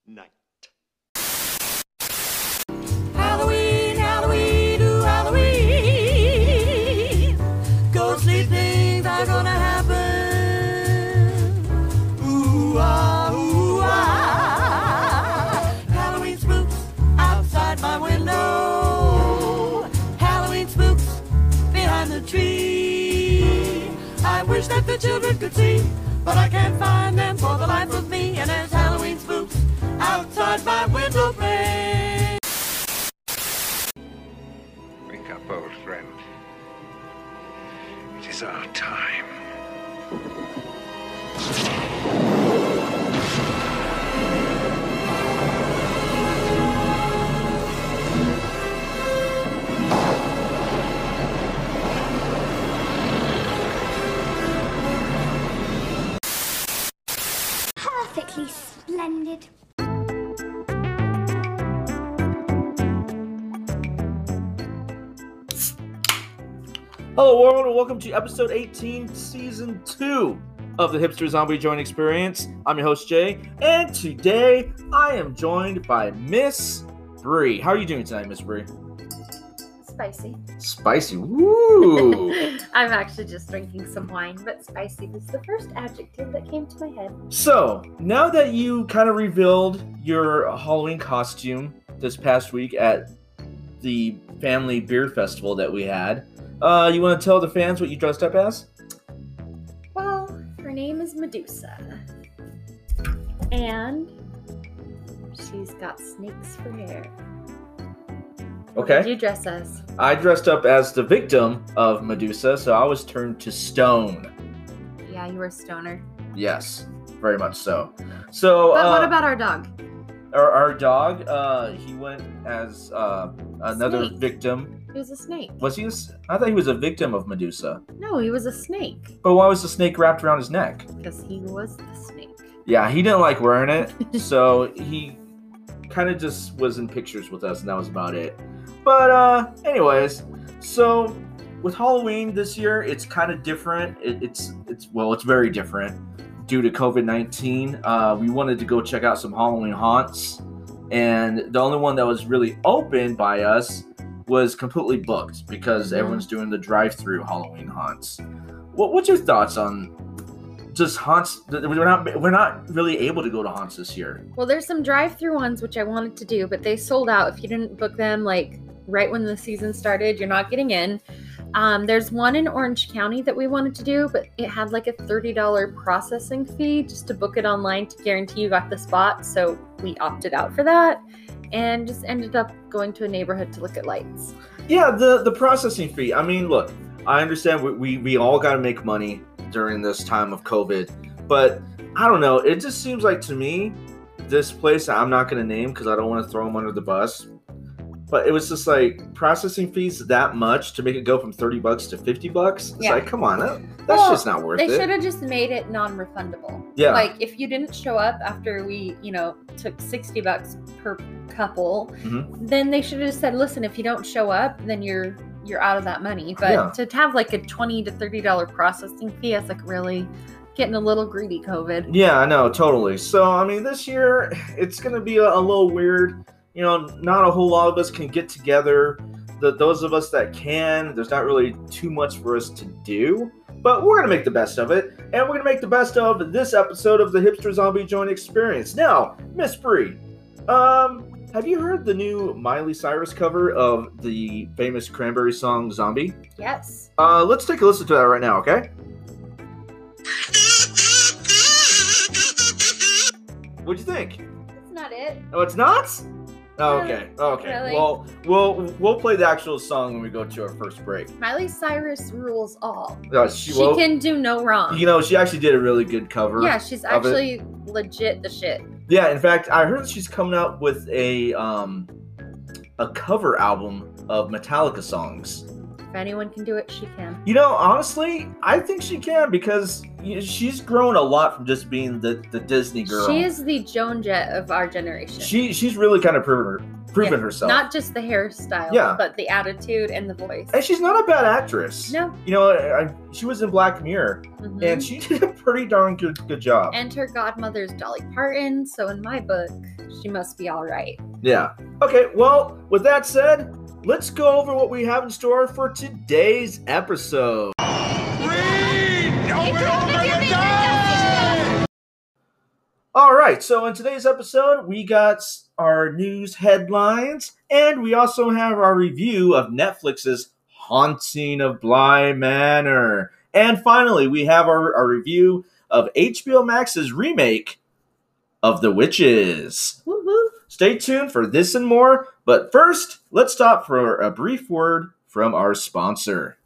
night. Halloween, Halloween, ooh, Halloween. Ghostly things are gonna happen. Ooh, Halloween spooks outside my window. Halloween spooks behind the tree. I wish that the children could see, but I can't find them for the life of me. And there's Halloween spooks outside my window pane. Wake up, old friend. It is our time. Perfectly splendid. Hello world, and welcome to episode 18, season 2 of the Hipster Zombie Joint Experience. I'm your host Jay, and today I am joined by Miss Bree. How are you doing tonight, Miss Bree? Spicy. Spicy, woo! I'm actually just drinking some wine, but spicy was the first adjective that came to my head. So, now that you kind of revealed your Halloween costume this past week at the family beer festival that we had, you want to tell the fans what you dressed up as? Well, her name is Medusa. And she's got snakes for hair. What Okay. did you dress as? I dressed up as the victim of Medusa, so I was turned to stone. Yeah, you were a stoner. Yes, very much so. So, But what about our dog? our dog? He went as another Snake. victim. He was a snake. Was he? I thought he was a victim of Medusa. No, he was a snake. But why was the snake wrapped around his neck? Because he was the snake. Yeah, he didn't like wearing it, so he kind of just was in pictures with us, and that was about it. But anyways, so with Halloween this year, it's kind of different. It's very different due to COVID-19. We wanted to go check out some Halloween haunts, and the only one that was really open by us was completely booked because everyone's doing the drive-through Halloween haunts. What's your thoughts on just haunts? We're not really able to go to haunts this year. Well, there's some drive-through ones which I wanted to do, but they sold out. If you didn't book them like right when the season started, you're not getting in. There's one in Orange County that we wanted to do, but it had like a $30 processing fee just to book it online to guarantee you got the spot. So we opted out for that and just ended up going to a neighborhood to look at lights. Yeah, the processing fee. I mean, look, I understand we all got to make money during this time of COVID, but I don't know. It just seems like to me, this place I'm not going to name because I don't want to throw them under the bus, but it was just like processing fees that much to make it go from $30 to $50. It's Yeah. like, come on, that's just not worth They it. should have just made it non-refundable. Yeah. Like if you didn't show up after we, took $60 per couple, then they should have just said, listen, if you don't show up, then you're out of that money. But Yeah. to have like a $20 to $30 processing fee, it's like really getting a little greedy, COVID. Yeah, I know, totally. So, I mean, this year, it's going to be a little weird. Not a whole lot of us can get together. Those of us that can, there's not really too much for us to do. But we're going to make the best of it. And we're going to make the best of this episode of the Hipster Zombie Joint Experience. Now, Miss Bree, have you heard the new Miley Cyrus cover of the famous Cranberry song, Zombie? Yes. Let's take a listen to that right now, okay? What'd you think? That's not it. Oh, it's not? Oh, okay. Okay. Really? Well, we'll play the actual song when we go to our first break. Miley Cyrus rules all. She Can do no wrong. she actually did a really good cover. Yeah, she's actually legit the shit. Yeah, in fact, I heard she's coming out with a cover album of Metallica songs. If anyone can do it, she can. Honestly, I think she can because she's grown a lot from just being the Disney girl. She is the Joan Jett of our generation. She's really kind of proven proven Yeah. herself. Not just the hairstyle, Yeah. but the attitude and the voice. And she's not a bad actress. No. You know, she was in Black Mirror, Mhm. and she did a pretty darn good job. And her godmother's Dolly Parton, so in my book, she must be all right. Yeah. Okay, well, with that said, let's go over what we have in store for today's episode. All right, so in today's episode, we got our news headlines, and we also have our review of Netflix's Haunting of Bly Manor. And finally, we have our review of HBO Max's remake of The Witches. Woo-hoo. Stay tuned for this and more, but first, let's stop for a brief word from our sponsor.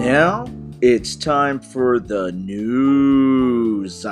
now it's time for the news.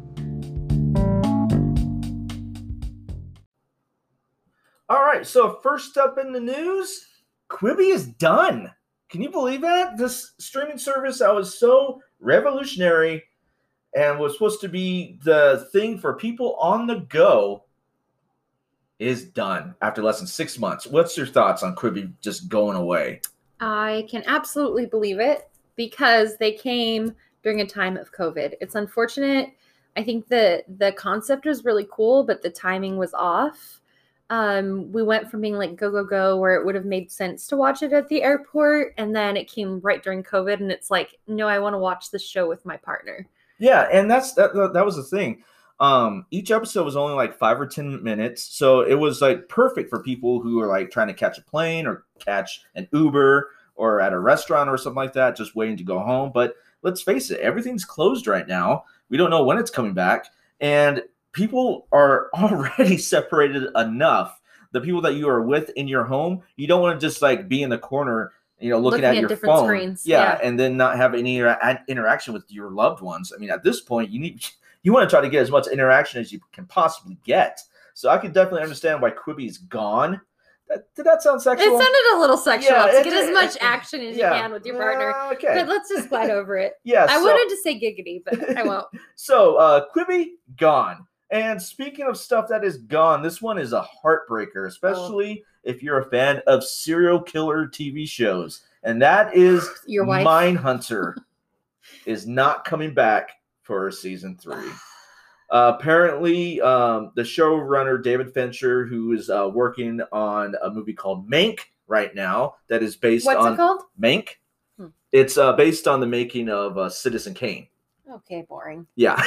All right, so first up in the news, Quibi is done. Can you believe that? This streaming service that was so revolutionary and was supposed to be the thing for people on the go is done after less than 6 months. What's your thoughts on Quibi just going away? I can absolutely believe it because they came during a time of COVID. It's unfortunate. I think the concept was really cool, but the timing was off. We went from being like go, go, go, where it would have made sense to watch it at the airport. And then it came right during COVID. And it's like, no, I want to watch this show with my partner. Yeah, and that was the thing. Each episode was only like 5 or 10 minutes. So it was like perfect for people who are like trying to catch a plane or catch an Uber or at a restaurant or something like that, just waiting to go home. But let's face it, everything's closed right now. We don't know when it's coming back. And people are already separated enough. The people that you are with in your home, you don't want to just like be in the corner, looking at your different phone. screens. Yeah, and then not have any interaction with your loved ones. I mean, at this point, you want to try to get as much interaction as you can possibly get. So I could definitely understand why Quibi's gone. Did that sound sexual? It sounded a little sexual Yeah, to get as much action as you can with your partner. Okay. But let's just glide over it. Yeah, I wanted to say giggity, but I won't. So Quibi gone. And speaking of stuff that is gone, this one is a heartbreaker, especially if you're a fan of serial killer TV shows. And that is Your wife. Mindhunter is not coming back for season 3. Apparently, the showrunner, David Fincher, who is working on a movie called Mank right now, that is based on... What's it called? Mank. It's based on the making of Citizen Kane. Okay, boring. Yeah.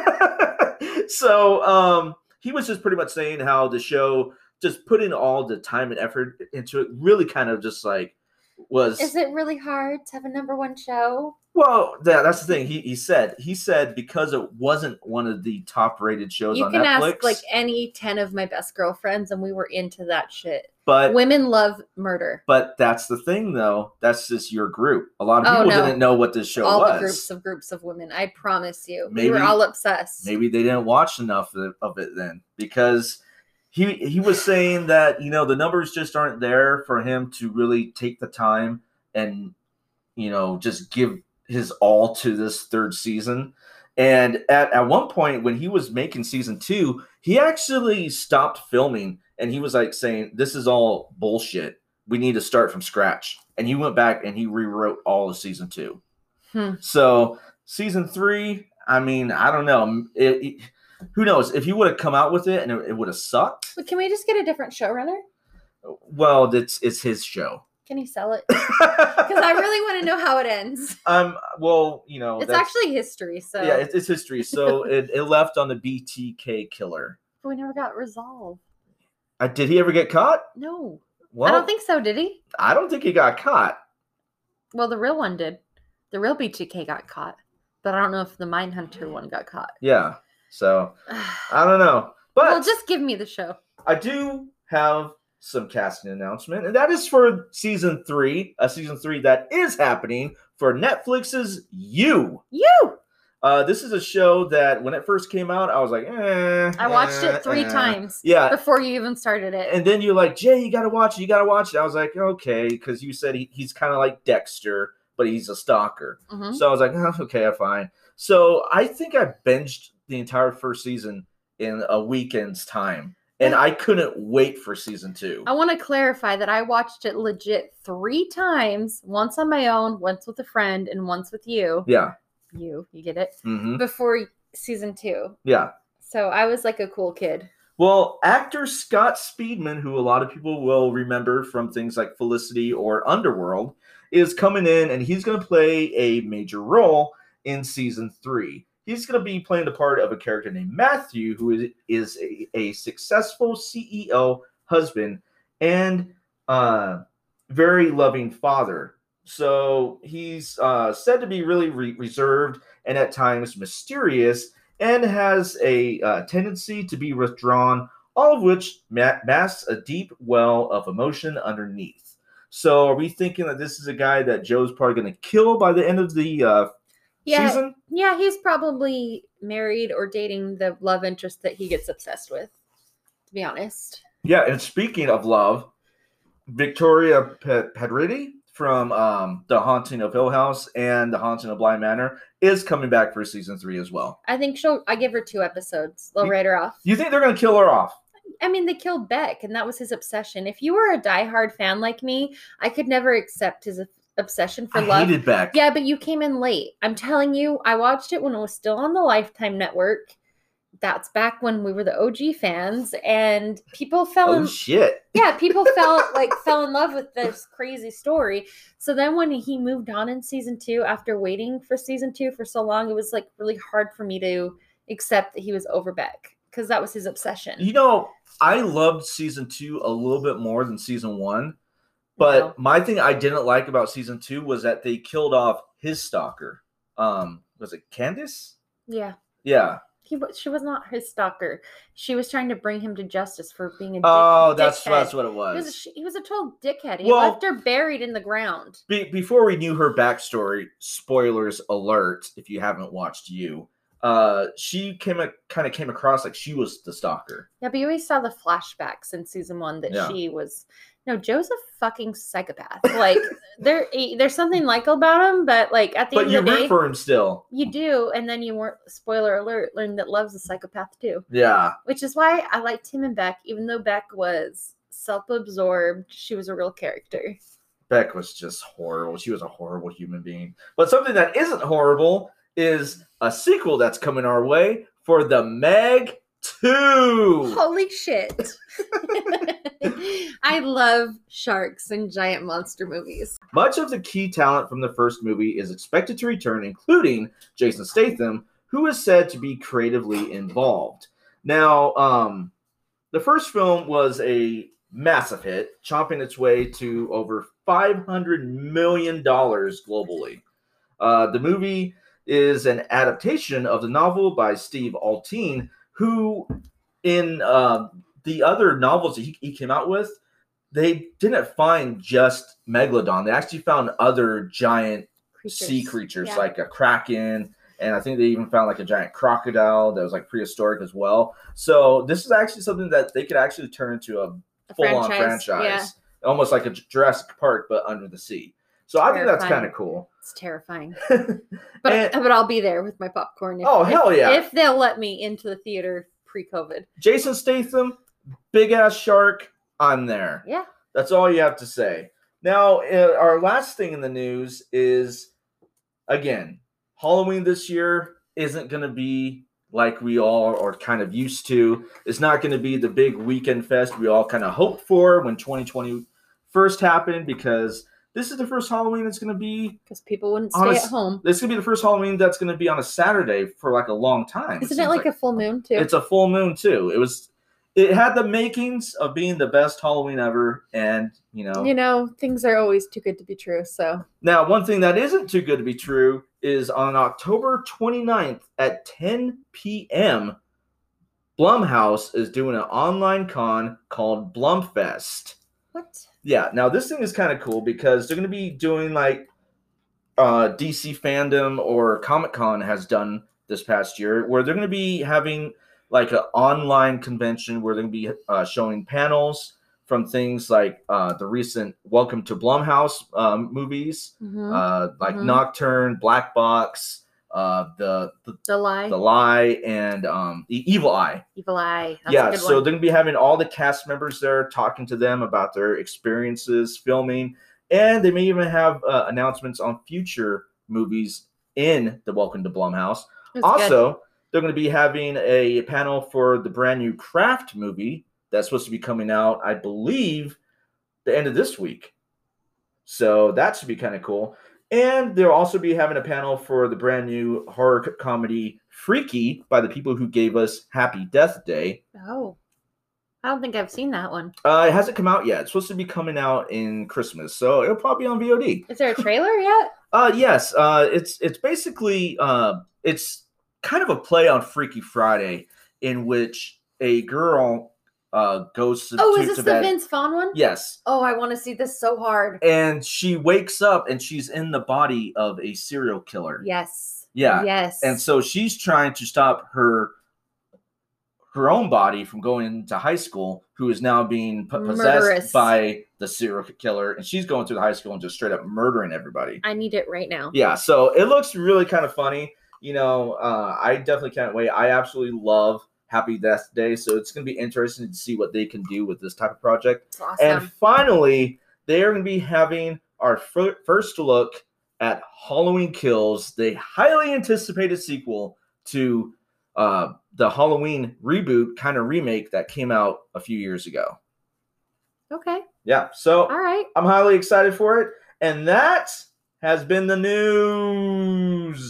So he was just pretty much saying how the show just put in all the time and effort into it, really kind of just like was... Is it really hard to have a number one show? Well, that's the thing. He said because it wasn't one of the top rated shows on Netflix. You can ask like any 10 of my best girlfriends and we were into that shit. But women love murder. But that's the thing though. That's just your group. A lot of people didn't know what this show was. All the groups of women. I promise you. We were all obsessed. Maybe they didn't watch enough of it then, because he was saying that, the numbers just aren't there for him to really take the time and, just give his all to this 3rd season. And at one point when he was making season 2, he actually stopped filming and he was like saying, this is all bullshit. We need to start from scratch. And he went back and he rewrote all of season 2. So season 3, I mean, I don't know. Who knows? If he would have come out with it and it would have sucked. But can we just get a different showrunner? Well, it's his show. Can he sell it? Because I really want to know how it ends. Well, it's actually history. So yeah, it's history. So it left on the BTK killer. But we never got resolved. Did he ever get caught? No. Well, I don't think so. Did he? I don't think he got caught. Well, the real one did. The real BTK got caught, but I don't know if the Mindhunter one got caught. Yeah. So I don't know. But well, just give me the show. I do have some casting announcement, and that is for season 3, a season 3 that is happening for Netflix's You. This is a show that when it first came out, I was like, I watched it 3 times. Yeah. Before you even started it. And then you're like, Jay, you gotta watch it. I was like, okay, because you said he's kind of like Dexter, but he's a stalker. So I was like, okay, fine. So I think I binged the entire first season in a weekend's time. And I couldn't wait for season 2. I want to clarify that I watched it legit 3 times, once on my own, once with a friend, and once with you. Yeah. You get it? Mm-hmm. Before season 2. Yeah. So I was like a cool kid. Well, actor Scott Speedman, who a lot of people will remember from things like Felicity or Underworld, is coming in and he's going to play a major role in season 3. He's going to be playing the part of a character named Matthew, who is a successful CEO, husband, and very loving father. So he's said to be really reserved and at times mysterious, and has a tendency to be withdrawn, all of which masks a deep well of emotion underneath. So are we thinking that this is a guy that Joe's probably going to kill by the end of the season? Yeah, he's probably married or dating the love interest that he gets obsessed with, to be honest. Yeah, and speaking of love, Victoria Pedretti from The Haunting of Hill House and The Haunting of Bly Manor is coming back for season 3 as well. I think I give her 2 episodes. They'll write her off. You think they're going to kill her off? I mean, they killed Beck, and that was his obsession. If you were a diehard fan like me, I could never accept his obsession for love. I hated Beck. Yeah, but you came in late. I'm telling you, I watched it when it was still on the Lifetime network. That's back when we were the OG fans, and people fell in people fell in love with this crazy story. So then when he moved on in season 2, after waiting for season 2 for so long, it was like really hard for me to accept that he was over Beck, because that was his obsession. You know, I loved season 2 a little bit more than season 1. But my thing I didn't like about season 2 was that they killed off his stalker. Was it Candace? Yeah. Yeah. She was not his stalker. She was trying to bring him to justice for being a that's what it was. He was a total dickhead. He left her buried in the ground. Before we knew her backstory, spoilers alert, if you haven't watched she came across like she was the stalker. Yeah, but you always saw the flashbacks in season 1 that she was. No, Joe's a fucking psychopath. Like there's something likable about him, but like at the end of the day, root for him still. You do, and then you weren't. Spoiler alert! Learn that Love's a psychopath too. Yeah, which is why I liked him and Beck, even though Beck was self-absorbed. She was a real character. Beck was just horrible. She was a horrible human being. But something that isn't horrible is a sequel that's coming our way for the Meg 2. Holy shit. I love sharks and giant monster movies. Much of the key talent from the first movie is expected to return, including Jason Statham, who is said to be creatively involved. Now, the first film was a massive hit, chomping its way to over $500 million globally. The movie is an adaptation of the novel by Steve Alteen, who in the other novels that he came out with, they didn't find just Megalodon. They actually found other giant sea creatures like a kraken, and I think they even found like a giant crocodile that was like prehistoric as well. So this is actually something that they could actually turn into a full-on franchise. Almost like a Jurassic Park, but under the sea. So I think that's kind of cool. It's terrifying. But I'll be there with my popcorn. Hell yeah. If they'll let me into the theater pre-COVID. Jason Statham, big-ass shark, I'm there. Yeah. That's all you have to say. Now, our last thing in the news is, again, Halloween this year isn't going to be like we all are kind of used to. It's not going to be the big weekend fest we all kind of hoped for when 2020 first happened, because this is the first Halloween that's going to be... Because people wouldn't stay at home. This is going to be the first Halloween that's going to be on a Saturday for like a long time. Isn't it like a full moon too? It's a full moon too. It had the makings of being the best Halloween ever, and things are always too good to be true. So now, one thing that isn't too good to be true is on October 29th at 10 p.m., Blumhouse is doing an online con called Blumfest. What? Yeah. Now this thing is kind of cool because they're going to be doing like DC Fandom or Comic-Con has done this past year, where they're going to be having like an online convention where they're going to be showing panels from things like the recent Welcome to Blumhouse movies, like Nocturne, Black Box, The Lie, and Evil Eye. Evil Eye. That's a good so one. they're going to be having all the cast members there, talking to them about their experiences filming, and they may even have announcements on future movies in the Welcome to Blumhouse. Also, they're going to be having a panel for the brand new Craft movie that's supposed to be coming out, I believe, the end of this week. So that should be kind of cool. And they'll also be having a panel for the brand new horror comedy Freaky by the people who gave us Happy Death Day. Oh, I don't think I've seen that one. It hasn't come out yet. It's supposed to be coming out in Christmas, so it'll probably be on VOD. Is there a trailer yet? Yes. It's basically it's kind of a play on Freaky Friday, in which a girl goes to Oh, is this to the bed. Vince Vaughn one? Yes. Oh, I want to see this so hard. And she wakes up and she's in the body of a serial killer. Yes. Yeah. Yes. And so she's trying to stop her own body from going to high school, who is now being possessed Murderous. by the serial killer. And she's going through the high school and just straight up murdering everybody. I need it right now. Yeah. So it looks really kind of funny. You know, I definitely can't wait. I absolutely love Happy Death Day. So it's going to be interesting to see what they can do with this type of project. It's awesome. And finally, they are going to be having our first look at Halloween Kills, the highly anticipated sequel to the Halloween reboot kind of remake that came out a few years ago. Okay. Yeah, so All right. I'm highly excited for it. And that has been the news.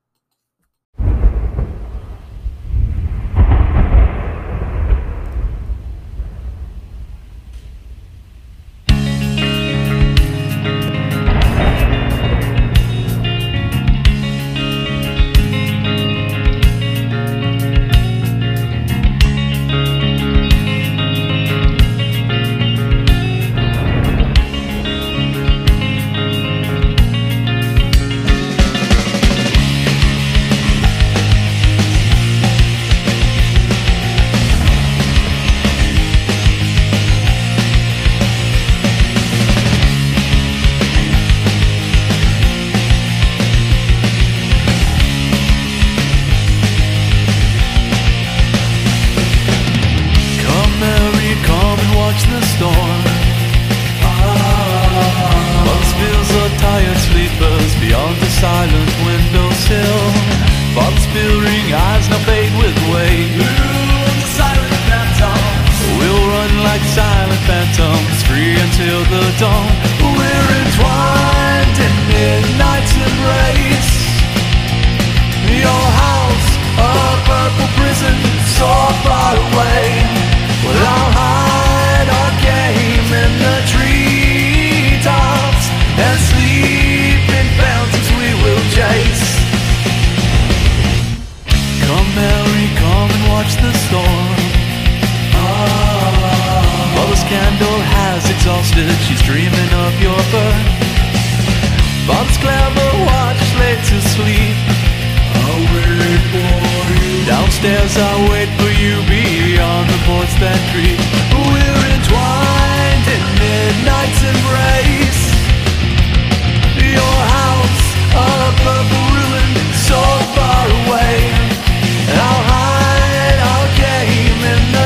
She's dreaming of your birth. Bob's clever, watch late to sleep. I'll wait for you. Downstairs I'll wait for you beyond the boards that creep. We're entwined in midnight's embrace. Your house, a purple ruin, so far away. And I'll hide our game in the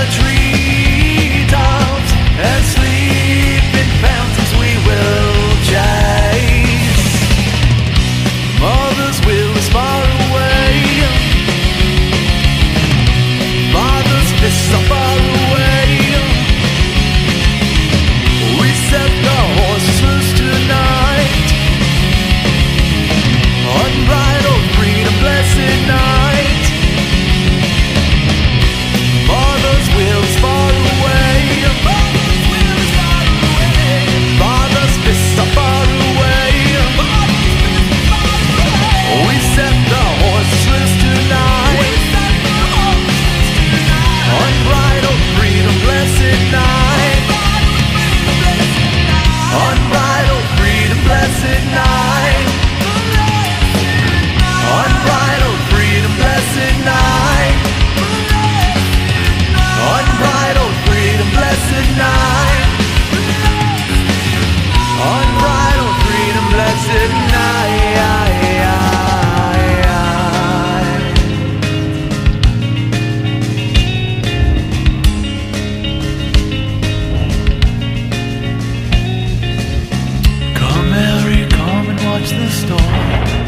treetops and sleep in fountains we will chase. Mother's will is far away. Father's fists are far away. We set the horses loose tonight. Unbridled freedom, blessed night. Mother's will is far away. Mother's will is far away. Father's fists are far away. We set the horses loose tonight. Unbridled freedom, blessed night. Unbridled freedom, blessed night. Unbridled freedom, blessed night. Unbridled freedom, blessed night. Unbridled freedom, blessed night. Come, Mary, come and watch the storm.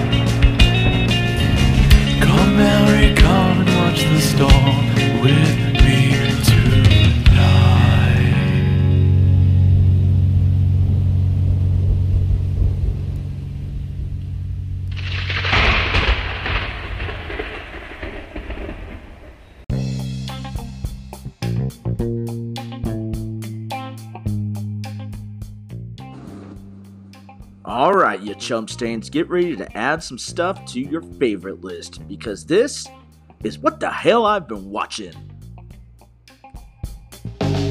Come, Mary, come and watch the storm with me tonight. All right, you chump stains, get ready to add some stuff to your favorite list because this is what the hell I've been watching.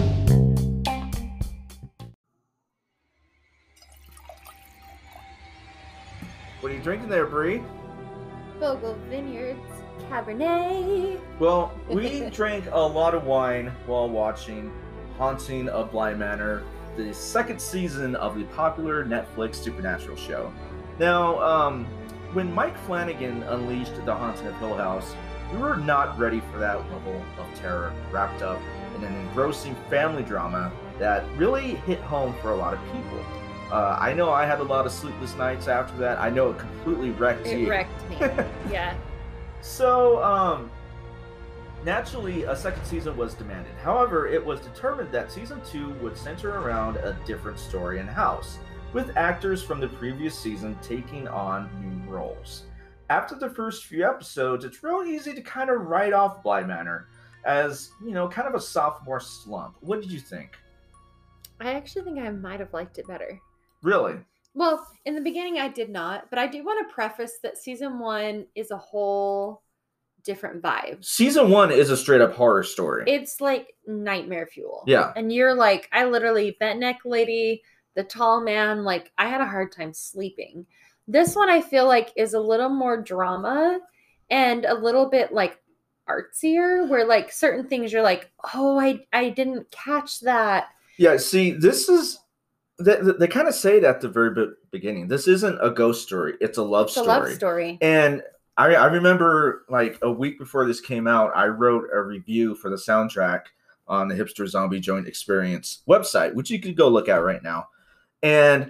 drinking there, Bree? Bogle Vineyards Cabernet. Well, we drank a lot of wine while watching Haunting of Bly Manor, the second season of the popular Netflix supernatural show. Now, when Mike Flanagan unleashed The Haunting of Hill House, we were not ready for that level of terror wrapped up in an engrossing family drama that really hit home for a lot of people. I know I had a lot of sleepless nights after that. I know it completely wrecked you. It wrecked me. Yeah. So, naturally, a second season was demanded. However, it was determined that season 2 would center around a different story and house, with actors from the previous season taking on new roles. After the first few episodes, it's real easy to kind of write off Bly Manor as, kind of a sophomore slump. What did you think? I actually think I might have liked it better. Really? Well, in the beginning I did not, but I do want to preface that season 1 is a whole different vibe. Season 1 is a straight up horror story. It's like nightmare fuel. Yeah. And you're like, I literally, bent neck lady, the tall man, like I had a hard time sleeping. This one I feel like is a little more drama and a little bit like artsier, where like certain things you're like, oh, I didn't catch that. Yeah, see, this is they kind of say it at the very beginning. This isn't a ghost story; it's a love story. It's a love story. And I remember, like a week before this came out, I wrote a review for the soundtrack on the Hipster Zombie Joint Experience website, which you could go look at right now. And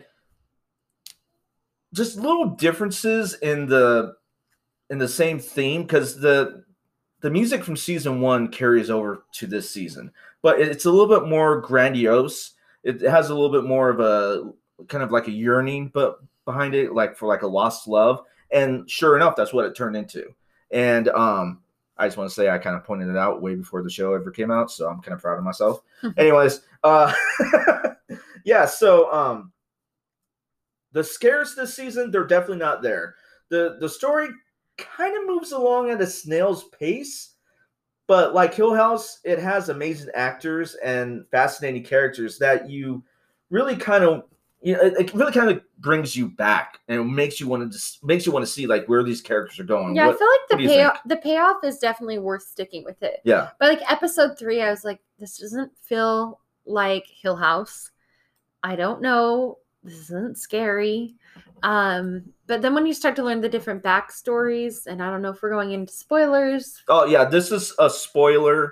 just little differences in the same theme, because the music from season 1 carries over to this season, but it's a little bit more grandiose. It has a little bit more of a kind of like a yearning, but behind it, like for like a lost love. And sure enough, that's what it turned into. And I just want to say I kind of pointed it out way before the show ever came out, so I'm kind of proud of myself. Anyways, yeah. So the scares this season, they're definitely not there. The story kind of moves along at a snail's pace, but like Hill House, it has amazing actors and fascinating characters that you really kind of, it really kind of brings you back and it makes you want to see like where these characters are going. Yeah, I feel like the payoff is definitely worth sticking with it. Yeah. But like episode 3, I was like, this doesn't feel like Hill House. I don't know. This isn't scary. But then when you start to learn the different backstories, and I don't know if we're going into spoilers. Oh yeah, this is a spoiler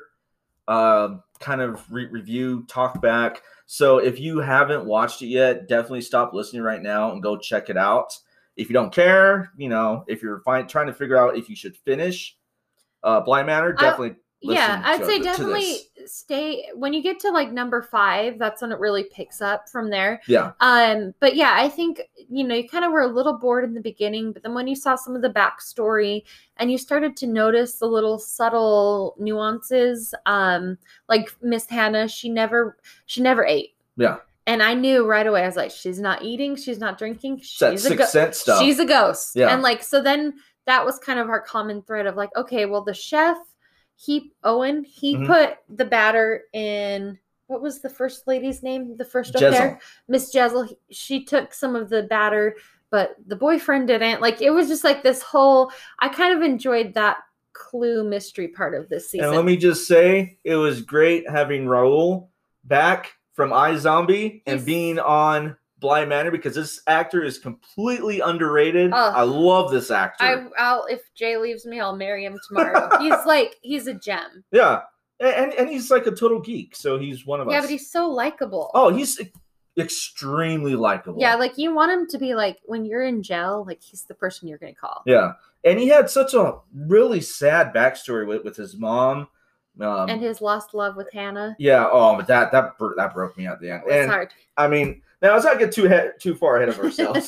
kind of review talk back. So if you haven't watched it yet, definitely stop listening right now and go check it out. If you don't care, if you're trying to figure out if you should finish Bly Manor, definitely. I'd say definitely stay when you get to like number 5. That's when it really picks up from there. Yeah. But yeah, I think you kind of were a little bored in the beginning, but then when you saw some of the backstory and you started to notice the little subtle nuances, like Miss Hannah, she never ate. Yeah. And I knew right away. I was like, she's not eating, she's not drinking. She's Sixth Sense stuff. She's a ghost. Yeah. And like so, then that was kind of our common thread of like, okay, well, the chef. He put the batter in, what was the first lady's name? The first au pair? Miss Jessel. She took some of the batter, but the boyfriend didn't. Like, it was just like this whole, I kind of enjoyed that clue mystery part of this season. And let me just say, it was great having Raul back from iZombie and being on Bly Manor, because this actor is completely underrated. I love this actor. I'll if Jay leaves me, I'll marry him tomorrow. he's a gem. Yeah, and he's like a total geek, so he's one of us. Yeah, but he's so likable. Oh, he's extremely likable. Yeah, like you want him to be like when you're in jail, like he's the person you're gonna call. Yeah, and he had such a really sad backstory with his mom. And his lost love with Hannah. Yeah. Oh, but that broke me at the end. It's hard. I mean, now let's not get too far ahead of ourselves.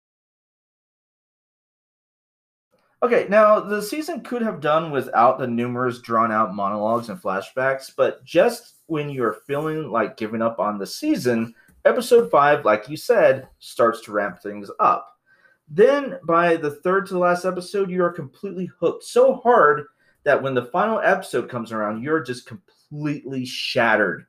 Okay, now the season could have done without the numerous drawn-out monologues and flashbacks, but just when you're feeling like giving up on the season, episode 5, like you said, starts to ramp things up. Then, by the third to the last episode, you are completely hooked so hard that when the final episode comes around, you're just completely shattered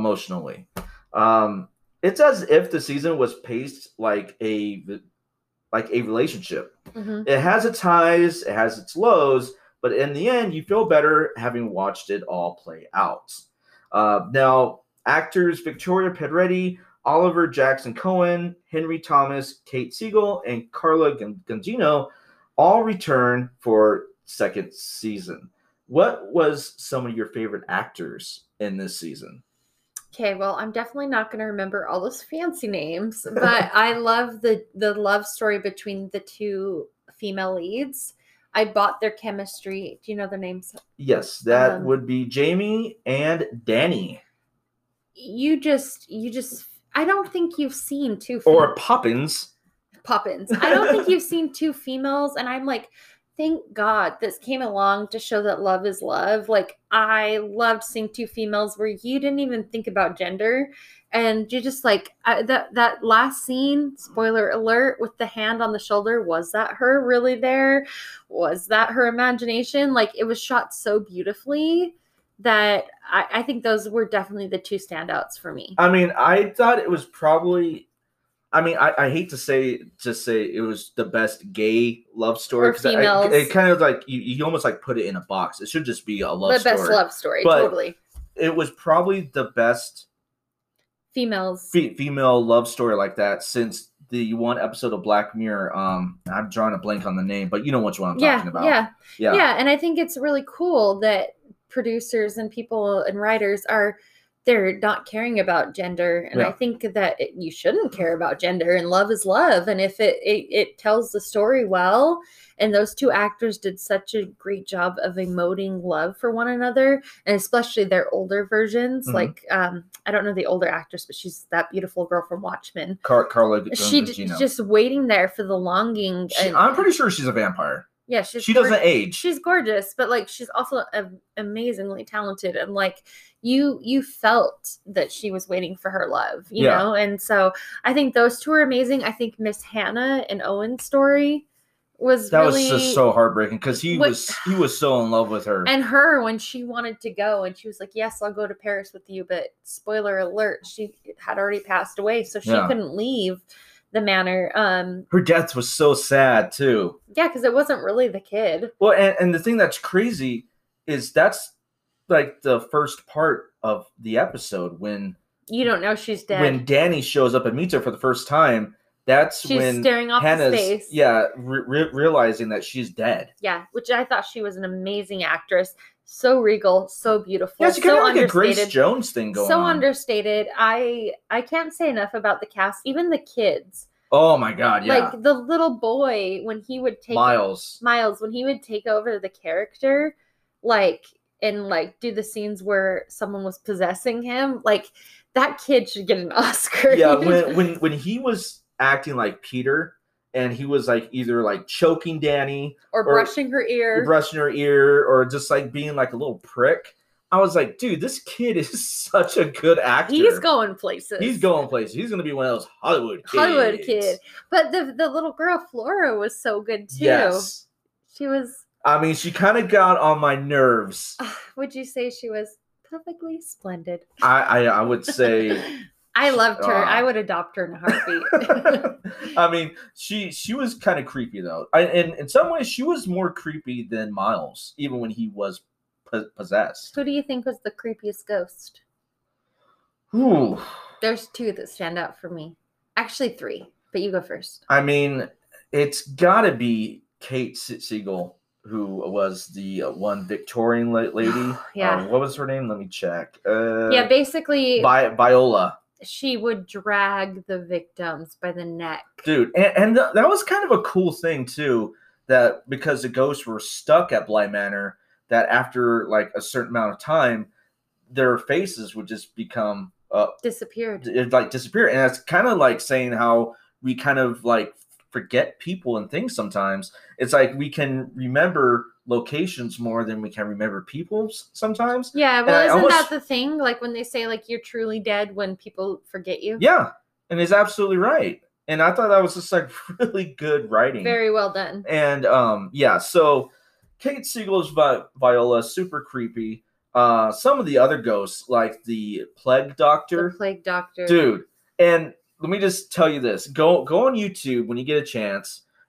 emotionally. It's as if the season was paced like a like a relationship. Mhm. It has its highs, it has its lows, but in the end, you feel better having watched it all play out. Now, actors Victoria Pedretti, Oliver Jackson Cohen, Henry Thomas, Kate Siegel, and Carla Gugino all return for second season. What was some of your favorite actors in this season? Okay, well, I'm definitely not going to remember all those fancy names, but I love the love story between the two female leads. I bought their chemistry. Do you know their names? Yes, that would be Jamie and Danny. You just I don't think you've seen two Or Poppins. I don't think you've seen two females, and I'm like, thank God this came along to show that love is love. Like, I loved seeing two females where you didn't even think about gender, and you just like that last scene. Spoiler alert! With the hand on the shoulder, was that her really there? Was that her imagination? Like, it was shot so beautifully that I think those were definitely the two standouts for me. I mean, I thought it was probably. I mean, I hate to say it was the best gay love story, because it kind of like you almost like put it in a box. It should just be a love story. The best love story, but totally. It was probably the best female love story like that since the one episode of Black Mirror. I'm drawing a blank on the name, but you know which one I'm talking about. Yeah. And I think it's really cool that producers and people and writers they're not caring about gender, and I think that you shouldn't care about gender, and love is love. And if it tells the story well, and those two actors did such a great job of emoting love for one another, and especially their older versions. Mm-hmm. Like I don't know the older actress, but she's that beautiful girl from Watchmen, Carla. She's just waiting there for the longing. I'm pretty sure she's a vampire. Yeah, she doesn't age. She's gorgeous, but like she's also amazingly talented, and like you felt that she was waiting for her love, you know. And so I think those two are amazing. I think Miss Hannah and Owen's story was just so heartbreaking, because he was so in love with her, and her when she wanted to go, and she was like, "Yes, I'll go to Paris with you," but spoiler alert, she had already passed away, so she couldn't leave the manor. Her death was so sad too. Yeah, because it wasn't really the kid. Well, and the thing that's crazy is that's like the first part of the episode when you don't know she's dead. When Danny shows up and meets her for the first time, that's when staring off Hannah's space. Realizing that she's dead. Yeah, which I thought she was an amazing actress. So regal, so beautiful. Yeah, she kind of like a Grace Jones thing going on. So understated. I can't say enough about the cast, even the kids. Oh my God, yeah. Like the little boy, when he would take Miles, when he would take over the character, like, and like do the scenes where someone was possessing him, like that kid should get an Oscar. Yeah, when he was acting like Peter, and he was like either like choking Danny or brushing her ear, or just like being like a little prick. I was like, dude, this kid is such a good actor. He's going places. He's going to be one of those Hollywood kids. But the little girl, Flora, was so good too. Yes. She was... I mean, she kind of got on my nerves. Would you say she was perfectly splendid? I would say... I loved her. I would adopt her in a heartbeat. I mean, she was kind of creepy, though. In some ways, she was more creepy than Miles, even when he was possessed. Who do you think was the creepiest ghost? Ooh. There's two that stand out for me. Actually, three, but you go first. I mean, it's got to be Kate Siegel, who was the one Victorian lady. Yeah. What was her name? Let me check. Basically... Viola. She would drag the victims by the neck. Dude, and that was kind of a cool thing, too, that because the ghosts were stuck at Bly Manor, that after like a certain amount of time, their faces would just become disappeared. Disappear. And that's kind of like saying how we kind of like forget people and things sometimes. It's like we can remember locations more than we can remember people sometimes. Yeah, well, isn't that the thing? Like when they say like you're truly dead when people forget you? Yeah, and it's absolutely right. And I thought that was just like really good writing. Very well done. And so Kate Siegel's Viola, super creepy. Some of the other ghosts, like the Plague Doctor. The Plague Doctor. Dude, and let me just tell you this. Go on YouTube when you get a chance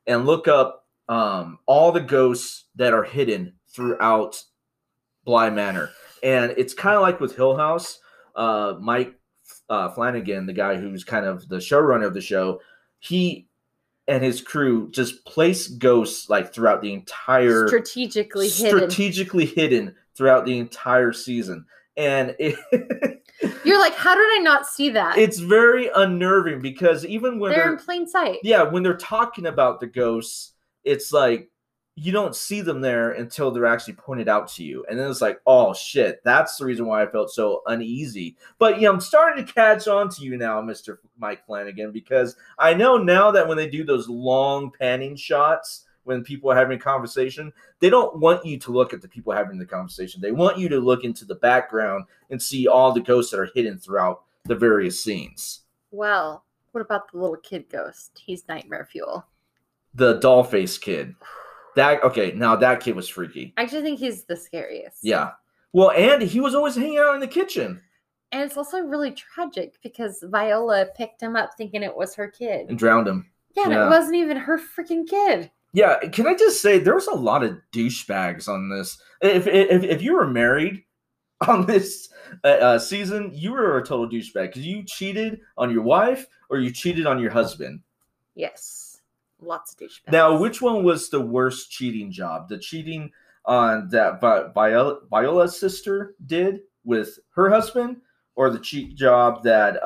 and look up all the ghosts that are hidden throughout Bly Manor. And it's kind of like with Hill House. Mike Flanagan, the guy who's kind of the showrunner of the show, he and his crew just place ghosts like throughout the entire strategically hidden throughout the entire season. And you're like, how did I not see that? It's very unnerving because even when they're in plain sight. Yeah, when they're talking about the ghosts, it's like you don't see them there until they're actually pointed out to you. And then it's like, oh shit, that's the reason why I felt so uneasy. But I'm starting to catch on to you now, Mr. Mike Flanagan, because I know now that when they do those long panning shots when people are having a conversation, they don't want you to look at the people having the conversation. They want you to look into the background and see all the ghosts that are hidden throughout the various scenes. Well, what about the little kid ghost? He's nightmare fuel. The doll face kid. Now that kid was freaky. I actually think he's the scariest. Yeah. Well, and he was always hanging out in the kitchen. And it's also really tragic because Viola picked him up thinking it was her kid. And drowned him. Yeah, and it wasn't even her freaking kid. Yeah, can I just say, there was a lot of douchebags on this. If you were married on this season, you were a total douchebag because you cheated on your wife or you cheated on your husband. Yes. Lots of douchebags. Now, which one was the worst cheating job? The cheating on that Viola's sister did with her husband, or the cheat job that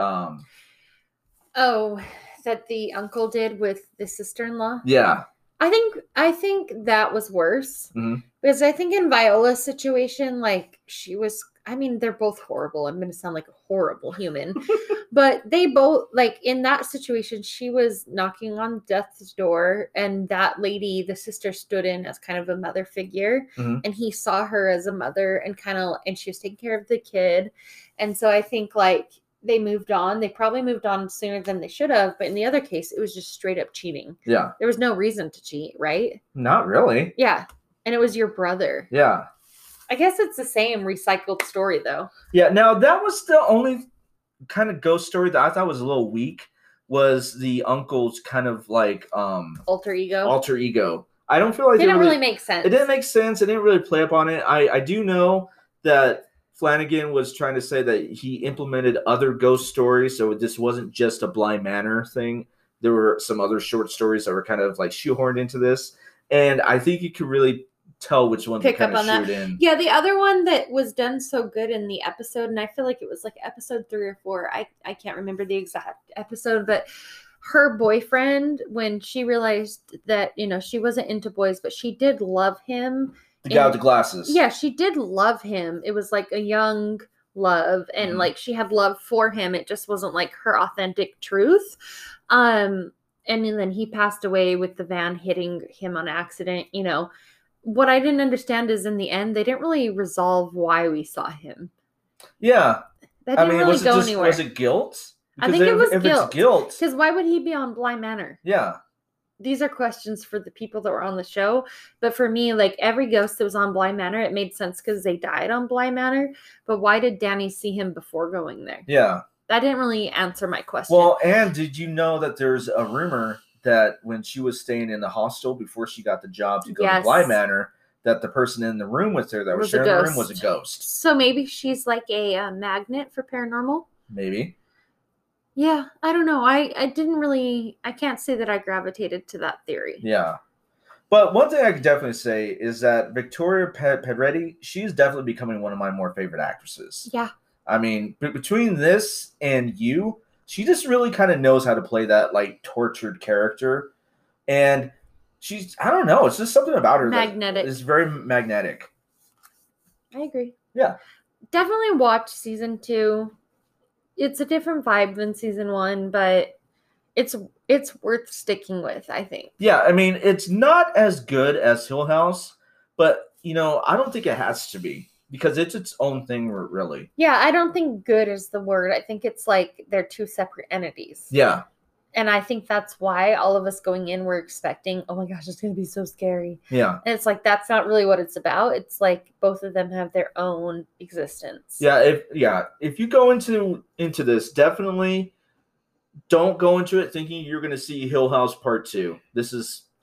that the uncle did with the sister-in-law? Yeah. I think that was worse. Mm-hmm. Because I think in Viola's situation, like, she was, I mean, they're both horrible. I'm going to sound like a horrible human. But they both, like, in that situation, she was knocking on death's door. And that lady, the sister, stood in as kind of a mother figure. Mm-hmm. And he saw her as a mother and and she was taking care of the kid. And so I think, like, they moved on. They probably moved on sooner than they should have. But in the other case, it was just straight up cheating. Yeah. There was no reason to cheat, right? Not really. Yeah. And it was your brother. Yeah. I guess it's the same recycled story, though. Yeah. Now, that was the only kind of ghost story that I thought was a little weak, was the uncle's kind of like alter ego. I don't feel like it didn't really make sense. It didn't make sense. It didn't really play up on it. I do know that Flanagan was trying to say that he implemented other ghost stories, so this wasn't just a Bly Manor thing. There were some other short stories that were kind of like shoehorned into this, and I think you could really tell which one to kind of shoot in. Yeah, the other one that was done so good in the episode, and I feel like it was like episode 3 or 4. I can't remember the exact episode, but her boyfriend, when she realized that, she wasn't into boys, but she did love him. The guy with the glasses. Yeah, she did love him. It was like a young love, and like she had love for him. It just wasn't like her authentic truth. And then he passed away with the van hitting him on accident. What I didn't understand is in the end, they didn't really resolve why we saw him. Yeah. That didn't really go anywhere. Was it guilt? Because I think it was if guilt. It's guilt. Because why would he be on Bly Manor? Yeah. These are questions for the people that were on the show. But for me, like, every ghost that was on Bly Manor, it made sense because they died on Bly Manor. But why did Danny see him before going there? Yeah. That didn't really answer my question. Well, and did you know that there's a rumor that when she was staying in the hostel before she got the job to go to Bly Manor, that the person in the room with her that was sharing the room was a ghost. So maybe she's like a magnet for paranormal? Maybe. Yeah, I don't know. I can't say that I gravitated to that theory. Yeah. But one thing I could definitely say is that Victoria Pedretti, she's definitely becoming one of my more favorite actresses. Yeah. I mean, between this and You, she just really kind of knows how to play that, like, tortured character. And I don't know, it's just something about her. Magnetic. It's very magnetic. I agree. Yeah. Definitely watch season 2. It's a different vibe than season 1, but it's worth sticking with, I think. Yeah, I mean, it's not as good as Hill House, but, I don't think it has to be because it's its own thing, really. Yeah, I don't think good is the word. I think it's like they're two separate entities. Yeah. And I think that's why all of us going in, we're expecting, oh my gosh, it's going to be so scary. Yeah. And it's like, that's not really what it's about. It's like both of them have their own existence. Yeah. If you go into this, definitely don't go into it thinking you're going to see Hill House Part 2. This is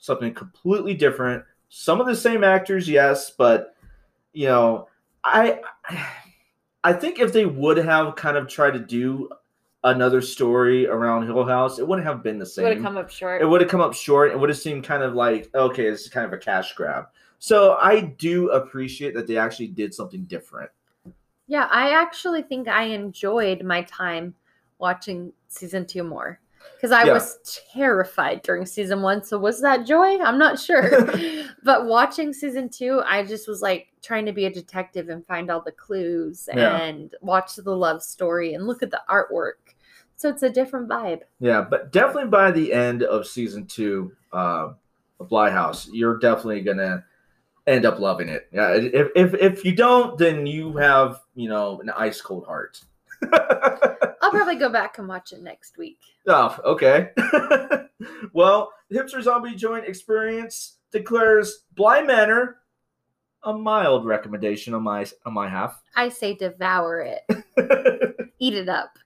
something completely different. Some of the same actors, yes, but you know, I think if they would have kind of tried to do another story around Hill House, it wouldn't have been the It would have same. come up short. It would have come up short. It would have seemed kind of like, okay, this is kind of a cash grab. So I do appreciate that they actually did something different. Yeah, I actually think I enjoyed my time watching season 2 more. Because I was terrified during season 1. So was that joy? I'm not sure. But watching season 2, I just was like trying to be a detective and find all the clues and watch the love story and look at the artwork. So it's a different vibe. Yeah, but definitely by the end of season 2 of Bly House, you're definitely going to end up loving it. Yeah, if you don't, then you have, an ice cold heart. I'll probably go back and watch it next week. Oh, okay. Well, the Hipster Zombie Joint Experience declares Bly Manor a mild recommendation on my half. I say devour it. Eat it up.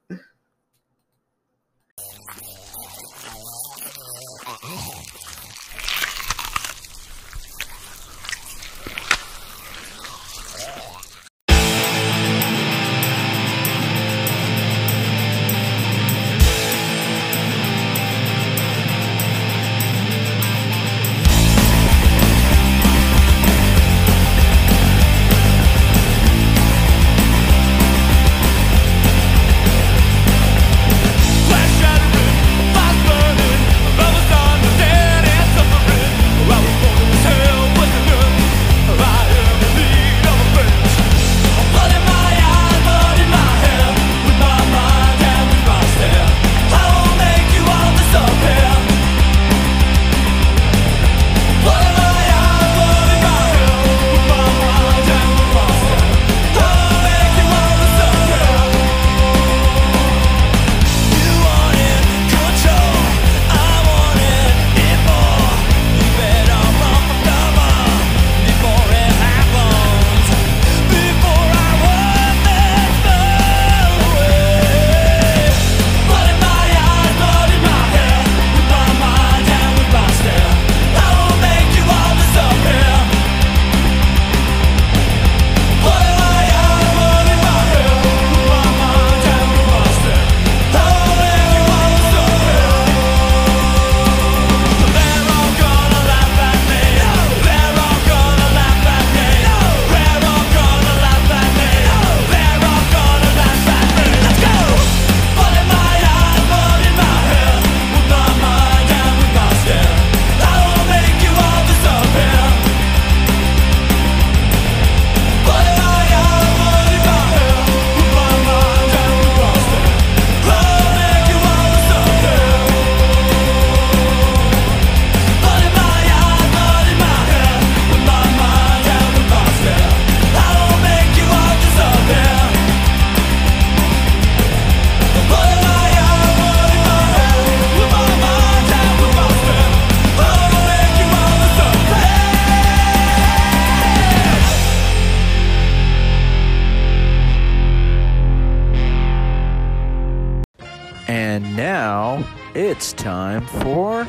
And now it's time for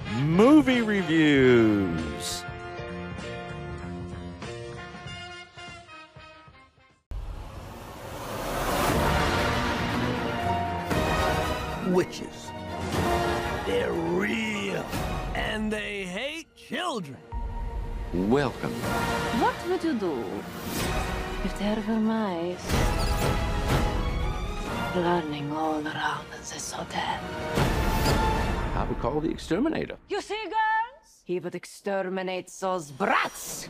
movie reviews. Witches. They're real. And they hate children. Welcome. What would you do if there were mice running all around this hotel? I would call the exterminator. You see, girls? He would exterminate those brats.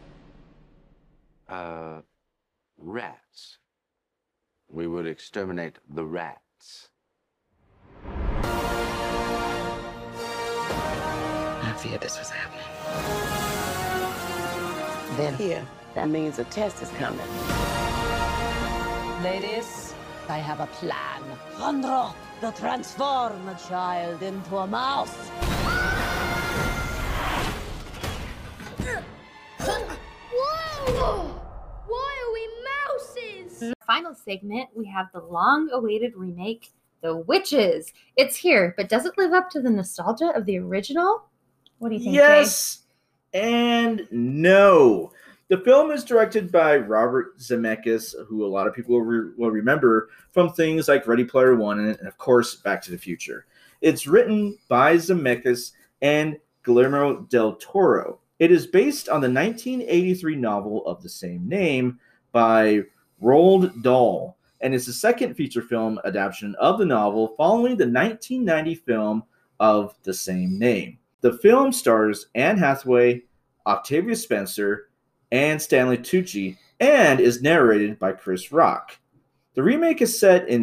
Rats. We would exterminate the rats. I feared this was happening. Then here, that means a test is coming. Ladies, I have a plan. Rondro, to transform a child into a mouse. Whoa! Why are we mouses? In the final segment, we have the long-awaited remake, The Witches. It's here, but does it live up to the nostalgia of the original? What do you think, Yes and no. The film is directed by Robert Zemeckis, who a lot of people will remember from things like Ready Player One and, of course, Back to the Future. It's written by Zemeckis and Guillermo del Toro. It is based on the 1983 novel of the same name by Roald Dahl, and is the second feature film adaptation of the novel following the 1990 film of the same name. The film stars Anne Hathaway, Octavia Spencer, and Stanley Tucci, and is narrated by Chris Rock. The remake is set in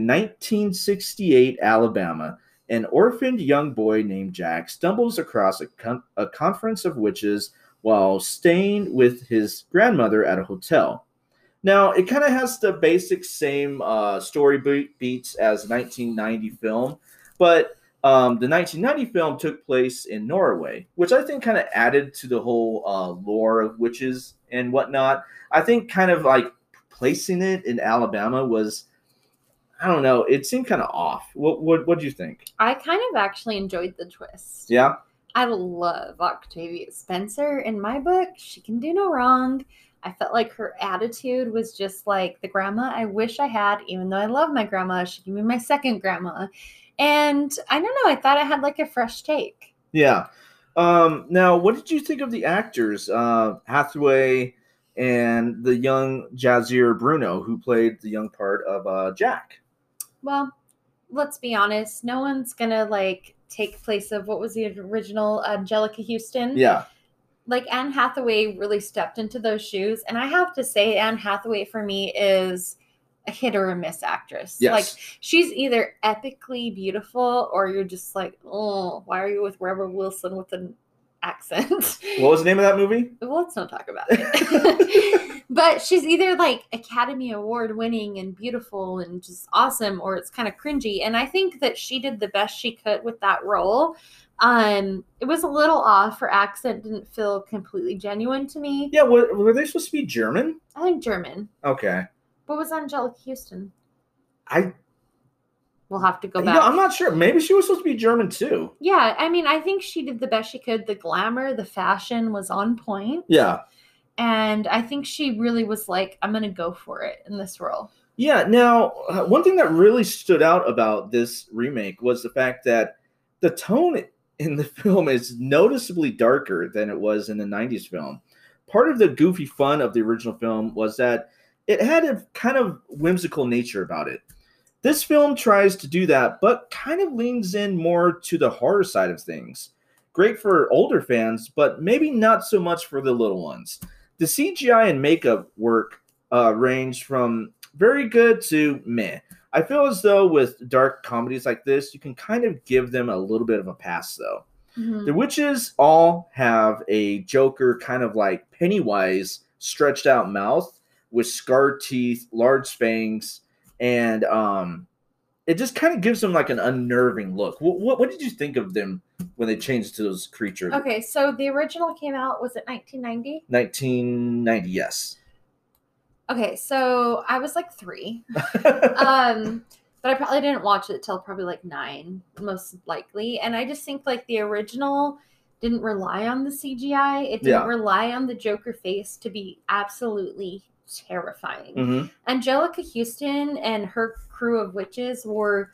1968 Alabama. An orphaned young boy named Jack stumbles across a conference of witches while staying with his grandmother at a hotel. Now, it kind of has the basic same story beats as 1990 film, but the 1990 film took place in Norway, which I think kind of added to the whole lore of witches and whatnot. I think kind of like placing it in Alabama was, I don't know, it seemed kind of off. What do you think? I kind of actually enjoyed the twist. Yeah? I love Octavia Spencer. In my book, she can do no wrong. I felt like her attitude was just like the grandma I wish I had, even though I love my grandma. She gave me my second grandma. And I don't know, I thought I had like a fresh take. Yeah. Now, what did you think of the actors, Hathaway and the young Jazier Bruno, who played the young part of Jack? Well, let's be honest. No one's going to like take place of what was the original Angelica Houston. Yeah. Like Anne Hathaway really stepped into those shoes. And I have to say Anne Hathaway for me is a hit or a miss actress. Yes. Like she's either epically beautiful or you're just like, oh, why are you with Rebel Wilson with an accent? What was the name of that movie? Well, let's not talk about it. But she's either like Academy Award winning and beautiful and just awesome, or it's kind of cringy. And I think that she did the best she could with that role. It was a little off. Her accent didn't feel completely genuine to me. Yeah, were they supposed to be German? I think German. Okay. What was Angelica Houston? We'll have to go back. I'm not sure. Maybe she was supposed to be German too. Yeah, I mean, I think she did the best she could. The glamour, the fashion was on point. Yeah. And I think she really was like, I'm going to go for it in this role. Yeah. Now, one thing that really stood out about this remake was the fact that the tone in the film is noticeably darker than it was in the 90s film. Part of the goofy fun of the original film was that it had a kind of whimsical nature about it. This film tries to do that, but kind of leans in more to the horror side of things. Great for older fans, but maybe not so much for the little ones. The CGI and makeup work range from very good to meh. I feel as though with dark comedies like this, you can kind of give them a little bit of a pass, though. Mm-hmm. The witches all have a Joker kind of like Pennywise stretched out mouth with scarred teeth, large fangs, and it just kind of gives them like an unnerving look. What did you think of them when they changed to those creatures? Okay, so the original came out, was it 1990? 1990, yes. Okay, so I was like 3. But I probably didn't watch it till probably like 9, most likely. And I just think like the original didn't rely on the CGI. It didn't rely on the Joker face to be absolutely terrifying. Mm-hmm. Angelica Houston and her crew of witches were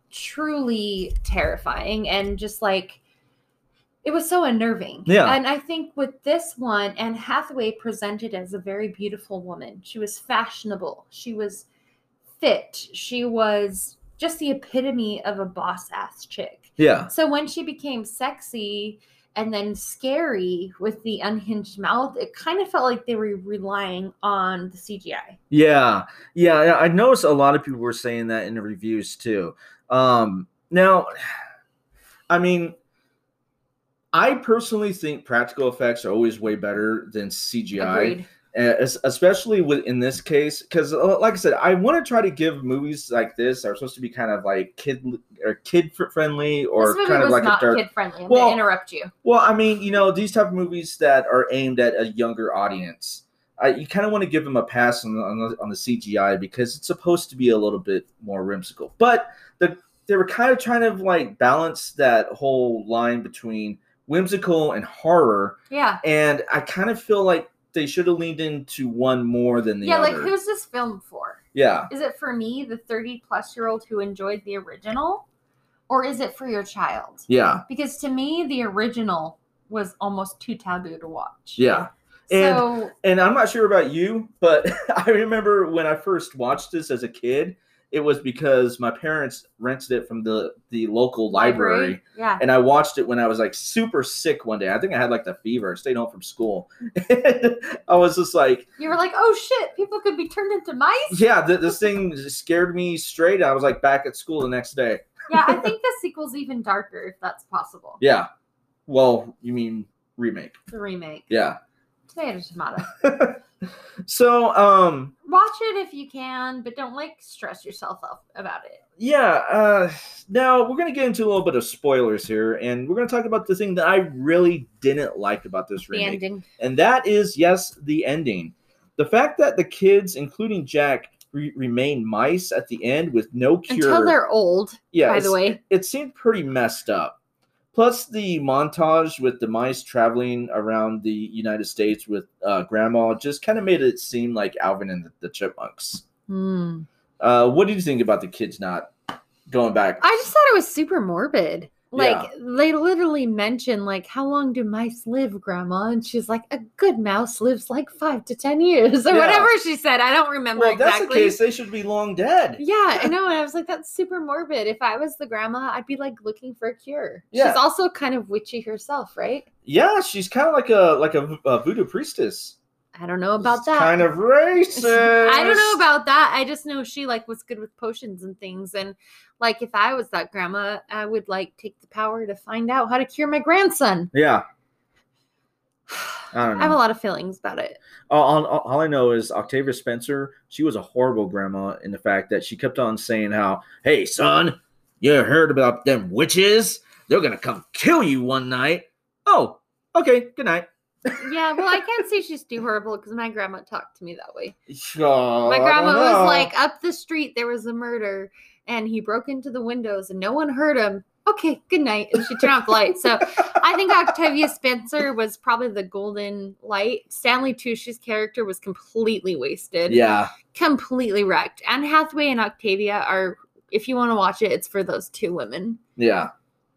truly terrifying and just like it was so unnerving. Yeah. And I think with this one, Anne Hathaway presented as a very beautiful woman. She was fashionable. She was fit. She was just the epitome of a boss-ass chick. Yeah. So when she became sexy and then scary with the unhinged mouth, it kind of felt like they were relying on the CGI. Yeah. Yeah, I noticed a lot of people were saying that in the reviews too. Now, I mean, I personally think practical effects are always way better than CGI. Agreed. Especially in this case, because like I said, I want to try to give movies like this that are supposed to be kind of like kid friendly or this movie kind of was like not a dark. Kid friendly. I'm gonna interrupt you. Well, I mean, these type of movies that are aimed at a younger audience, you kind of want to give them a pass on the CGI because it's supposed to be a little bit more whimsical. But they were kind of trying to like balance that whole line between whimsical and horror. Yeah. And I kind of feel like they should have leaned into one more than the other. Like, who's this film for? Yeah. Is it for me, the 30-plus-year-old who enjoyed the original? Or is it for your child? Yeah. Because to me, the original was almost too taboo to watch. Yeah. And I'm not sure about you, but I remember when I first watched this as a kid, it was because my parents rented it from the local library. Yeah. And I watched it when I was like super sick one day. I think I had like the fever. I stayed home from school. And I was just like... You were like, oh shit, people could be turned into mice? Yeah, this thing scared me straight. I was like back at school the next day. Yeah, I think the sequel's even darker if that's possible. Yeah. Well, you mean remake. The remake. Yeah. Tomato. So, watch it if you can, but don't like stress yourself up about it. Yeah, now we're going to get into a little bit of spoilers here, and we're going to talk about the thing that I really didn't like about this remake. The ending. And that is, yes, the ending. The fact that the kids, including Jack, remain mice at the end with no cure. Until they're old, by the way. It seemed pretty messed up. Plus the montage with the mice traveling around the United States with Grandma just kind of made it seem like Alvin and the Chipmunks. What did you think about the kids not going back? I just thought it was super morbid. Like, they literally mention, like, how long do mice live, Grandma? And she's like, a good mouse lives like 5 to 10 years or whatever she said. I don't remember exactly. Well, if that's the case, they should be long dead. Yeah, I know. And I was like, that's super morbid. If I was the grandma, I'd be, like, looking for a cure. Yeah. She's also kind of witchy herself, right? Yeah, she's kind of like a voodoo priestess. I don't know about that. Kind of racist. I don't know about that. I just know she like was good with potions and things. And like if I was that grandma, I would like take the power to find out how to cure my grandson. Yeah. I don't know. I have a lot of feelings about it. All I know is Octavia Spencer, she was a horrible grandma in the fact that she kept on saying how, hey, son, you heard about them witches? They're going to come kill you one night. Oh, okay, good night. Yeah, well, I can't say she's too horrible because my grandma talked to me that way. Oh, my grandma was like, up the street, there was a murder, and he broke into the windows, and no one heard him. Okay, good night. And she turned off the light. So I think Octavia Spencer was probably the golden light. Stanley Tucci's character was completely wasted. Yeah. Completely wrecked. Anne Hathaway and Octavia are, if you want to watch it, it's for those two women. Yeah.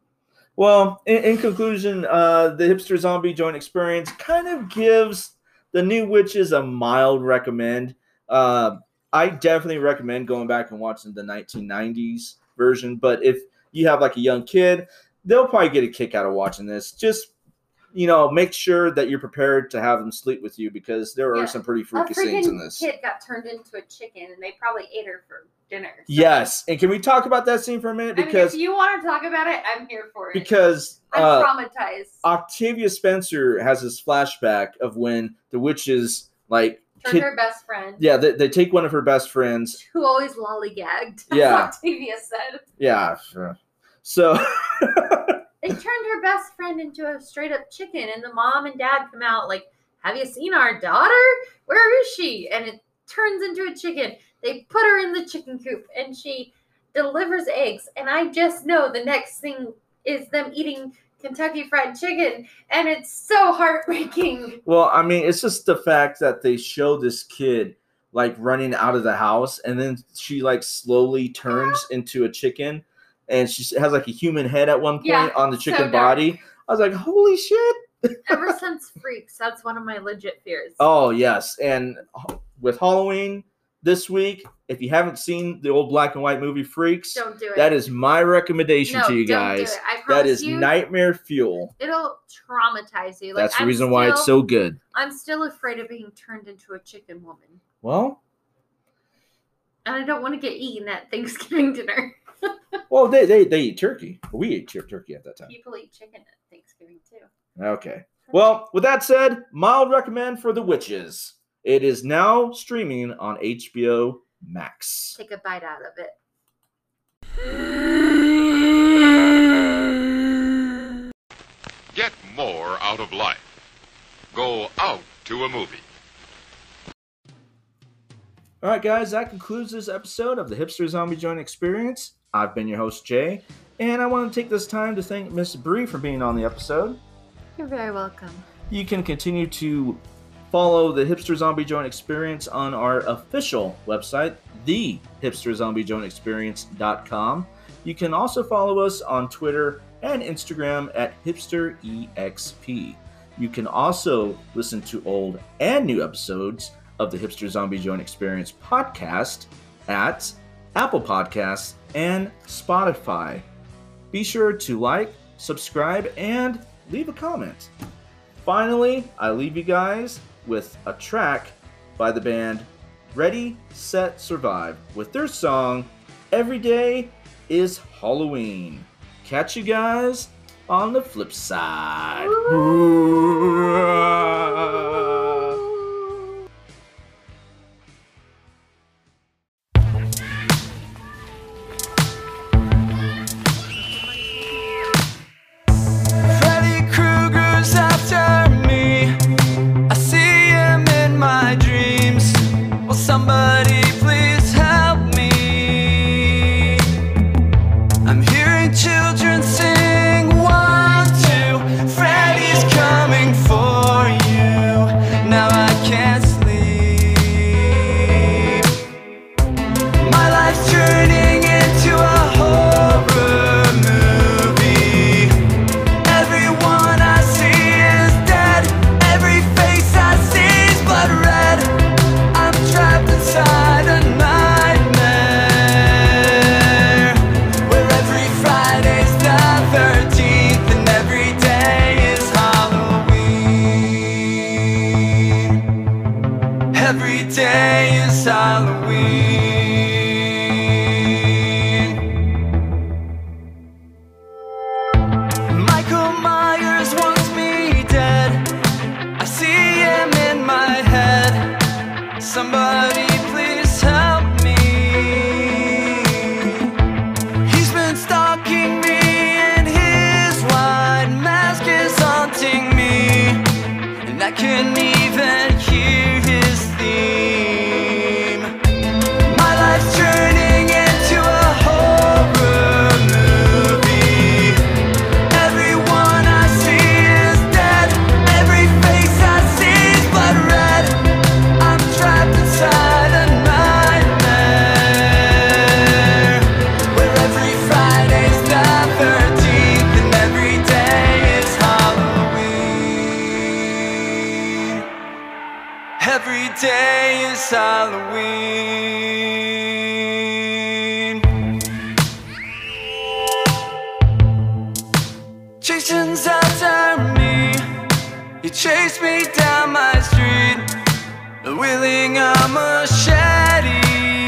Well, in conclusion, the Hipster Zombie Joint Experience kind of gives the New Witches a mild recommend. I definitely recommend going back and watching the 1990s version. But if you have like a young kid, they'll probably get a kick out of watching this. Just, make sure that you're prepared to have them sleep with you because there are some pretty freaky scenes in this. A kid got turned into a chicken and they probably ate her for dinner. So. Yes. And can we talk about that scene for a minute? Because if you want to talk about it, I'm here for it. Because I'm traumatized. Octavia Spencer has this flashback of when the witches turned her best friend. Yeah, they take one of her best friends. Who always lollygagged. Yeah. That's Octavia said. Yeah, sure. So they turned her best friend into a straight up chicken, and the mom and dad come out like, have you seen our daughter? Where is she? And it turns into a chicken. They put her in the chicken coop, and she delivers eggs. And I just know the next thing is them eating Kentucky Fried Chicken, and it's so heartbreaking. Well, I mean, it's just the fact that they show this kid running out of the house, and then she slowly turns into a chicken, and she has a human head at one point on the chicken body. I was like, holy shit. Ever since Freaks, that's one of my legit fears. Oh, yes. And with Halloween this week, if you haven't seen the old black and white movie Freaks, don't do it. That is my recommendation to you guys. Don't do it. I promise that is nightmare fuel. It'll traumatize you. That's the reason why it's so good. I'm still afraid of being turned into a chicken woman. Well, and I don't want to get eaten at Thanksgiving dinner. Well, they eat turkey. We ate turkey at that time. People eat chicken at Thanksgiving too. Okay. Well, with that said, mild recommend for The Witches. It is now streaming on HBO Max. Take a bite out of it. Get more out of life. Go out to a movie. All right, guys, that concludes this episode of the Hipster Zombie Joint Experience. I've been your host, Jay, and I want to take this time to thank Miss Bree for being on the episode. You're very welcome. You can continue to follow the Hipster Zombie Joint Experience on our official website, thehipsterzombiejOintExperience.com. You can also follow us on Twitter and Instagram at HipsterEXP. You can also listen to old and new episodes of the Hipster Zombie Joint Experience podcast at Apple Podcasts and Spotify. Be sure to like, subscribe, and leave a comment. Finally, I leave you guys with a track by the band Ready, Set, Survive with their song, Every Day is Halloween. Catch you guys on the flip side. Freddy Krueger's after me. I see him in my dreams. Will somebody please help me? I'm hearing children sing 1, 2. Freddy's coming for you. Now I can't sleep. My life's turning into a horror movie. Everyone I see is dead. Every face I see is blood red. I'm trapped inside a nightmare where every Friday's the 13th and every day is Halloween. Every day is Halloween. Michael Myers wants me dead. I see him in my head. Somebody please help me. He's been stalking me and his white mask is haunting me. And I can even hear his theme. My life's turning into a horror movie. Everyone I see is dead. Every face I see is blood red. I'm trapped inside a nightmare where every Friday's the 13th and every day is Halloween. Every day is Halloween. Jason's after me. He chased me down my street, wielding a machete.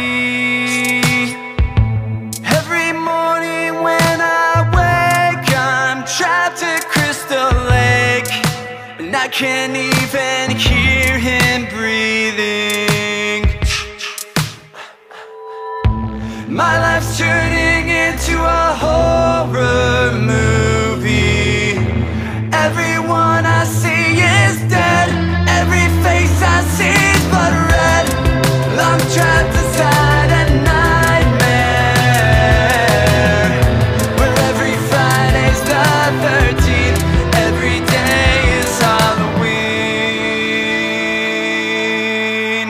Every morning when I wake, I'm trapped at Crystal Lake, and I can't even hear him breathing. My life's turning into a horror movie. Everyone I see is dead. Every face I see is blood red. I'm trapped inside a nightmare where every Friday's the 13th. Every day is Halloween.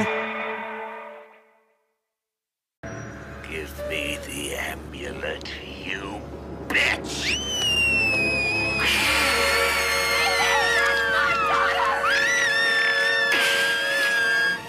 Give me the amulet, you bitch!